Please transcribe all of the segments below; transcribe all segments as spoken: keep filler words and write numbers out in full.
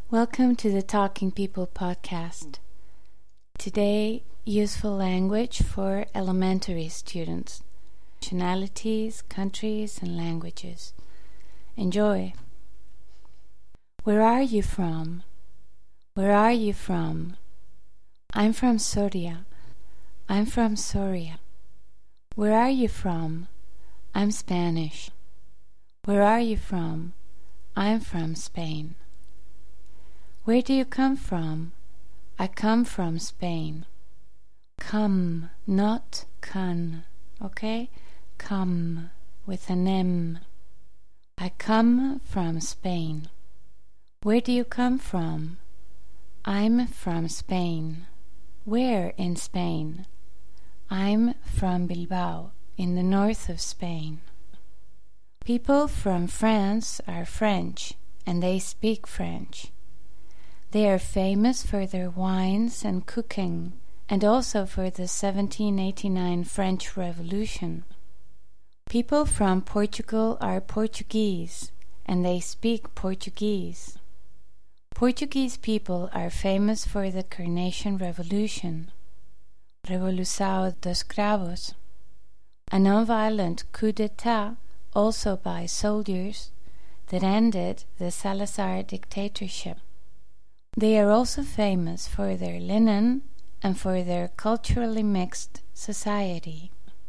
Welcome to the Talking People podcast. Today, useful language for elementary students, nationalities, countries, and languages. Enjoy. Where are you from? Where are you from? I'm from Soria. I'm from Soria. Where are you from? I'm Spanish. Where are you from? I'm from Spain. Where do you come from? I come from Spain. Come, not can, okay? Come, with an M. I come from Spain. Where do you come from? I'm from Spain. Where in Spain? I'm from Bilbao, in the north of Spain. People from France are French, and they speak French. They are famous for their wines and cooking, and also for the seventeen eighty-nine French Revolution. People from Portugal are Portuguese, and they speak Portuguese. Portuguese people are famous for the Carnation Revolution, Revolução dos Cravos, a non-violent coup d'etat, also by soldiers, that ended the Salazar dictatorship. They are also famous for their linen and for their culturally mixed society.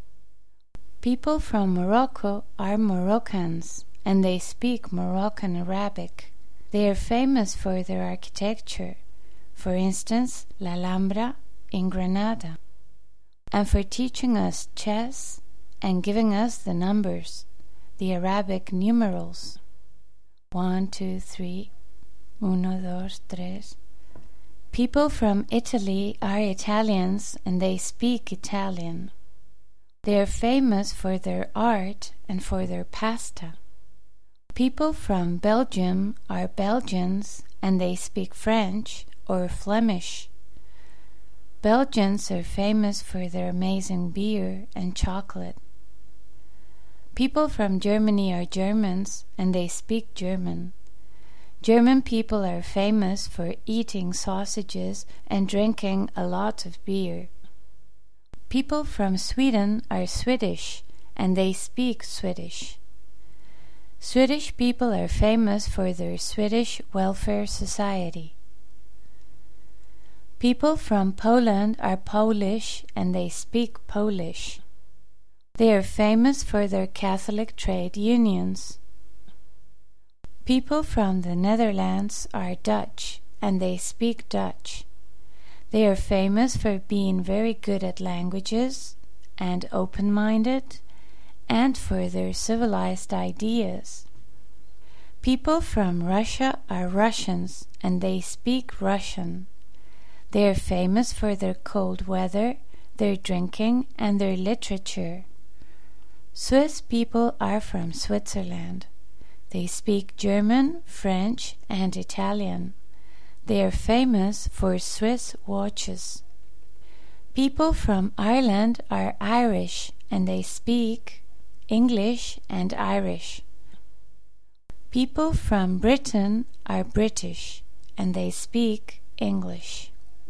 People from Morocco are Moroccans, and they speak Moroccan Arabic. They are famous for their architecture, for instance, La Alhambra in Granada, and for teaching us chess and giving us the numbers, the Arabic numerals. One, two, three, uno, dos, tres. People from Italy are Italians, and they speak Italian. They are famous for their art and for their pasta. People from Belgium are Belgians, and they speak French or Flemish. Belgians are famous for their amazing beer and chocolate. People from Germany are Germans, and they speak German. German people are famous for eating sausages and drinking a lot of beer. People from Sweden are Swedish, and they speak Swedish. Swedish people are famous for their Swedish welfare society. People from Poland are Polish, and they speak Polish. They are famous for their Catholic trade unions. People from the Netherlands are Dutch, and they speak Dutch. They are famous for being very good at languages and open-minded, and for their civilized ideas. People from Russia are Russians, and they speak Russian. They are famous for their cold weather, their drinking, and their literature. Swiss people are from Switzerland. They speak German, French, and Italian. They are famous for Swiss watches. People from Ireland are Irish, and they speak English and Irish. People from Britain are British, and they speak English.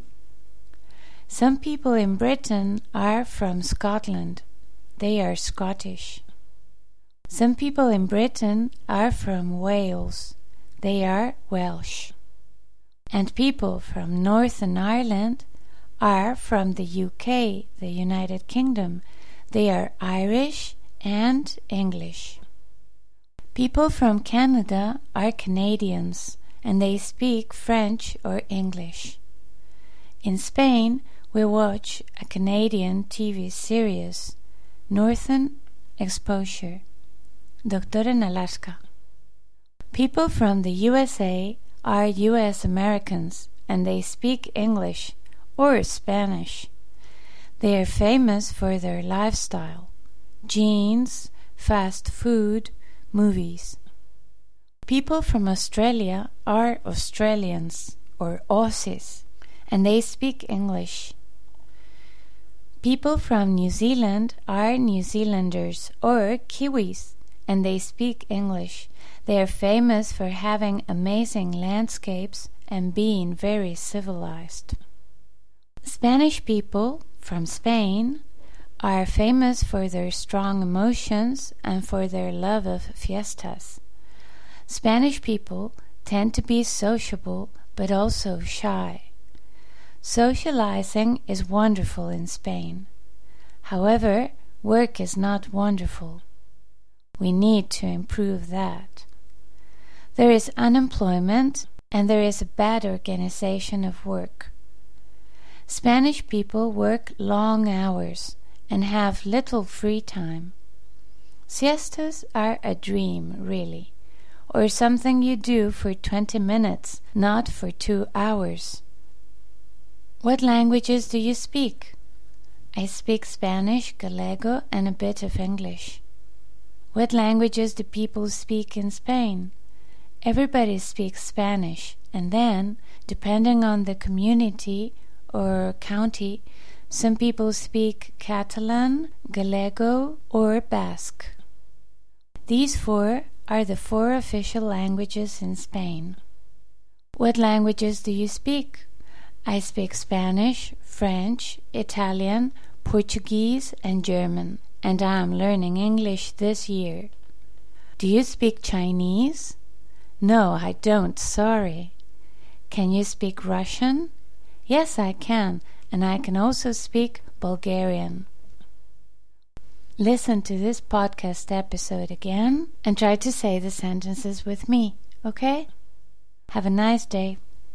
Some people in Britain are from Scotland. They are Scottish. Some people in Britain are from Wales. They are Welsh. And people from Northern Ireland are from the U K, the United Kingdom. They are Irish and English. People from Canada are Canadians, and they speak French or English. In Spain, we watch a Canadian T V series, Northern Exposure, Doctor en Alaska. People from the U S A are U S Americans, and they speak English or Spanish. They are famous for their lifestyle, jeans, fast food, movies. People from Australia are Australians or Aussies, and they speak English. People from New Zealand are New Zealanders or Kiwis, and they speak English. They are famous for having amazing landscapes and being very civilized. Spanish people from Spain are famous for their strong emotions and for their love of fiestas. Spanish people tend to be sociable but also shy. Socializing is wonderful in Spain. However, work is not wonderful. We need to improve that. There is unemployment and there is a bad organization of work. Spanish people work long hours and have little free time. Siestas are a dream, really, or something you do for twenty minutes, not for two hours. What languages do you speak? I speak Spanish, Gallego, and a bit of English. What languages do people speak in Spain? Everybody speaks Spanish, and then, depending on the community or county, some people speak Catalan, Gallego, or Basque. These four are the four official languages in Spain. What languages do you speak? I speak Spanish, French, Italian, Portuguese, and German, and I am learning English this year. Do you speak Chinese? No, I don't, sorry. Can you speak Russian? Yes, I can, and I can also speak Bulgarian. Listen to this podcast episode again and try to say the sentences with me, okay? Have a nice day.